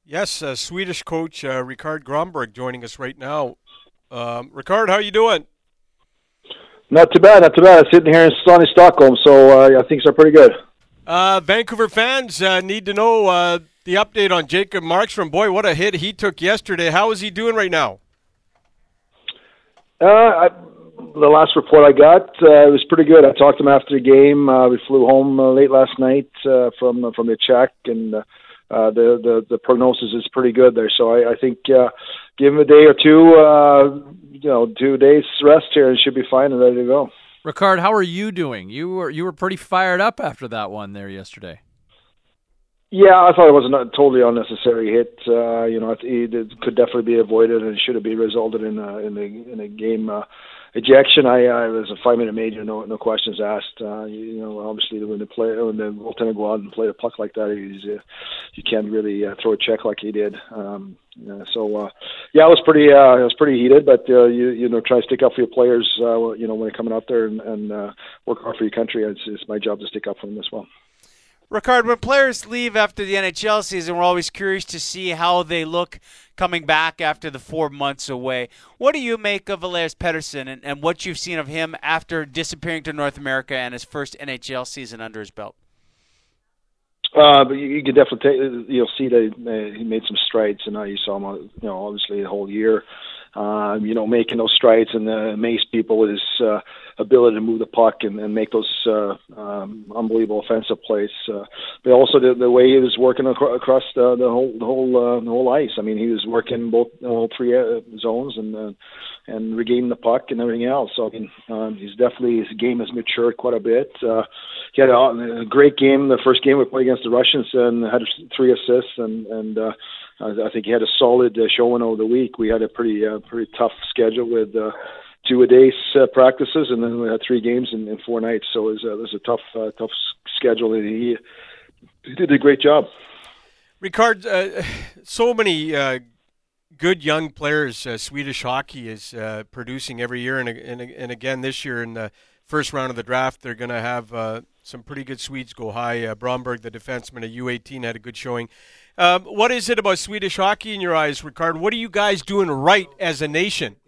Yes, Swedish coach Ricard Gromberg joining us right now. Ricard, how you doing? Not too bad, not too bad. I'm sitting here in sunny Stockholm, so I think they're pretty good. Vancouver fans need to know the update on Jacob Markstrom. Boy, what a hit he took yesterday. How is he doing right now? The last report I got was pretty good. I talked to him after the game. We flew home late last night from the check, and the prognosis is pretty good there. So I think give him a day or two, 2 days rest here, and should be fine and ready to go. Ricard, how are you doing? You were pretty fired up after that one there yesterday. Yeah, I thought it was a totally unnecessary hit. It could definitely be avoided, and it should have been resulted in a game ejection. I was a 5-minute major, no questions asked. Obviously when the goaltender go out and play the puck like that, you can't really throw a check like he did. It was pretty heated, but try to stick up for your players. When they're coming out there and work hard for your country. It's my job to stick up for them as well. Ricard, when players leave after the NHL season, we're always curious to see how they look coming back after the 4 months away. What do you make of Elias Pettersson and what you've seen of him after disappearing to North America and his first NHL season under his belt? But you can definitely you'll see that he made some strides, and you saw him, obviously the whole year, making those strides and amaze people with his ability to move the puck and make those unbelievable offensive plays. But also the way he was working across the whole ice. I mean, he was working both all three zones and regaining the puck and everything else. So his game has matured quite a bit. He had a great game. The first game we played against the Russians and had 3 assists and I think he had a solid showing over the week. We had a pretty tough schedule with 2-a-day practices, and then we had 3 games in 4 nights. So it was a tough schedule, and he did a great job. Ricard, so many good young players Swedish hockey is producing every year, and again this year in the first round of the draft, they're going to have some pretty good Swedes go high. Bromberg, the defenseman at U18, had a good showing. What is it about Swedish hockey in your eyes, Ricard? What are you guys doing right as a nation?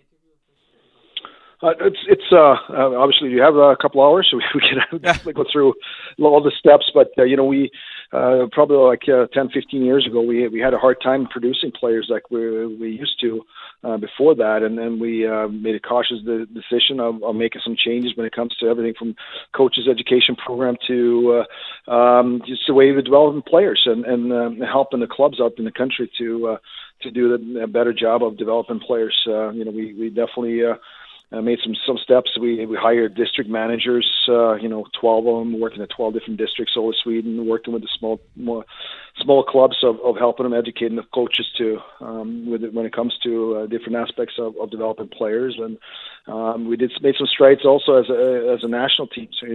It's obviously you have a couple hours, so we can definitely go through all the steps. But we probably like 10, 15 years ago, we had a hard time producing players like we used to before that, and then we made a cautious decision of making some changes when it comes to everything from coaches' education program to just the way of developing players and helping the clubs up in the country to do a better job of developing players. We definitely. Made some steps. We hired district managers, 12 of them working at 12 different districts all over Sweden, working with the small clubs of helping them, educating the coaches when it comes to different aspects of developing players. And we made some strides also as a national team. So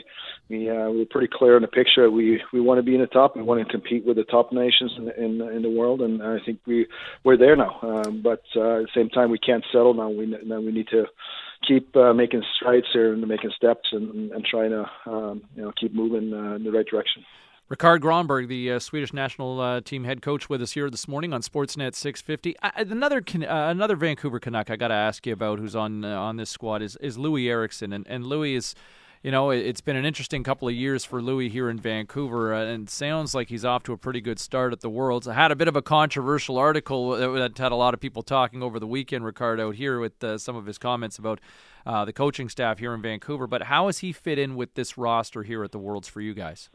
we're pretty clear in the picture. We want to be in the top. We want to compete with the top nations in the world, and I think we're there now. But at the same time, we can't settle now. We need to keep making strides here and making steps and trying to keep moving in the right direction. Ricard Gromberg, the Swedish national team head coach, with us here this morning on Sportsnet 650. Another Vancouver Canuck I got to ask you about, who's on this squad, is Louis Eriksson, and Louis is. It's been an interesting couple of years for Louis here in Vancouver, and it sounds like he's off to a pretty good start at the Worlds. I had a bit of a controversial article that had a lot of people talking over the weekend, Ricard, out here with some of his comments about the coaching staff here in Vancouver. But how has he fit in with this roster here at the Worlds for you guys?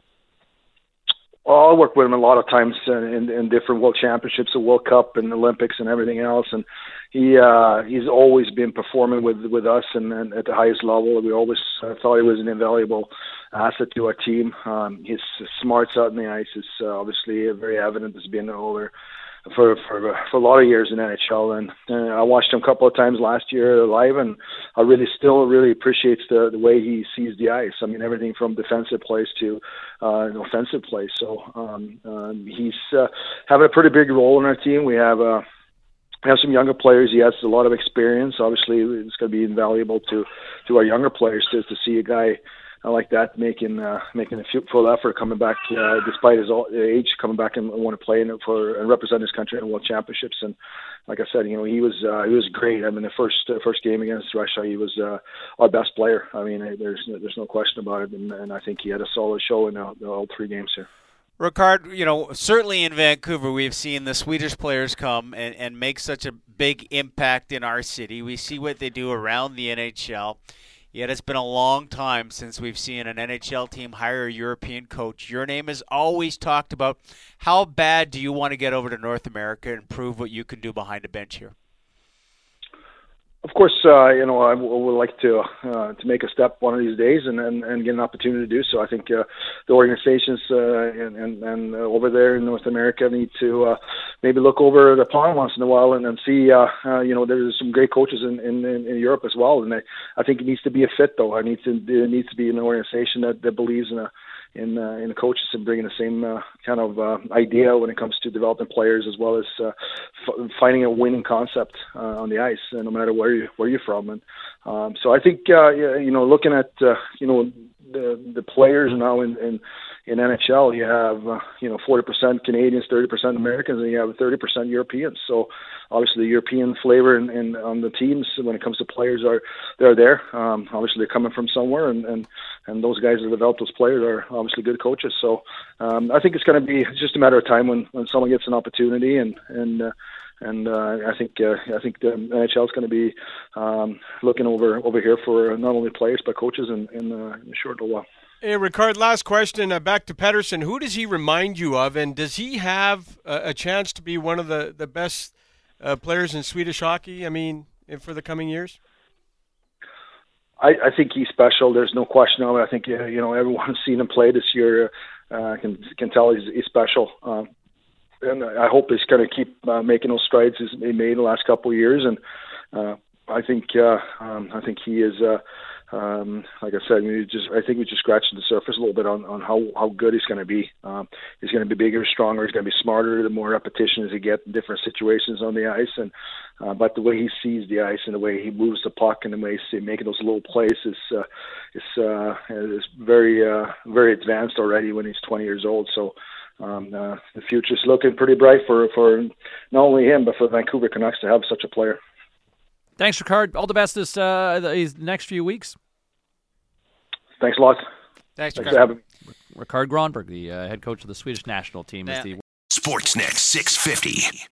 Well, I worked with him a lot of times in different World Championships, the World Cup and Olympics and everything else, and he's always been performing with us and at the highest level. We always thought he was an invaluable asset to our team. His smarts out in the ice is obviously very evident. As being over for a lot of years in NHL, and I watched him a couple of times last year live, and I still really appreciates the way he sees the ice. I mean, everything from defensive plays to offensive plays. So he's having a pretty big role in our team. We have some younger players. He has a lot of experience. Obviously, it's going to be invaluable to our younger players to see a guy like that, making a full effort, coming back despite his age, coming back and want to play and represent his country in World Championships. And like I said, he was great. I mean, the first game against Russia, he was our best player. I mean, there's no question about it, and I think he had a solid show in all 3 games here. Ricard, certainly in Vancouver, we've seen the Swedish players come and make such a big impact in our city. We see what they do around the NHL. Yet it's been a long time since we've seen an NHL team hire a European coach. Your name is always talked about. How bad do you want to get over to North America and prove what you can do behind a bench here? Of course, I would like to make a step one of these days and get an opportunity to do so. I think the organizations and over there in North America need to maybe look over the pond once in a while and see. There's some great coaches in Europe as well, and I think it needs to be a fit though. It needs to be an organization that believes in the coaches and bringing the same kind of idea when it comes to developing players, as well as finding a winning concept on the ice, no matter where you're from. And so I think looking at the players now in NHL, you have 40% Canadians, 30% Americans, and you have 30% Europeans. So obviously the European flavor and on the teams when it comes to players they're there. Obviously they're coming from somewhere, and those guys that develop those players are obviously good coaches. So I think it's going to be just a matter of time when someone gets an opportunity, and I think the NHL is going to be looking over here for not only players but coaches in a short little while. Hey, Ricard, last question. Back to Pettersson. Who does he remind you of, and does he have a chance to be one of the best players in Swedish hockey, for the coming years? I think he's special. There's no question of it. I think everyone who's seen him play this year can tell he's special. And I hope he's going to keep making those strides he's made the last couple of years. And I think he is. Like I said, I think we just scratched the surface a little bit on how good he's going to be. He's going to be bigger, stronger. He's going to be smarter. The more repetition as he gets in different situations on the ice, and but the way he sees the ice and the way he moves the puck and the way he's making those little plays is very very advanced already when he's 20 years old. So. The future's looking pretty bright for not only him but for the Vancouver Canucks to have such a player. Thanks, Ricard. All the best these next few weeks. Thanks a lot. Thanks for having me. Ricard Gronberg, the head coach of the Swedish national team, is the Sportsnet 650.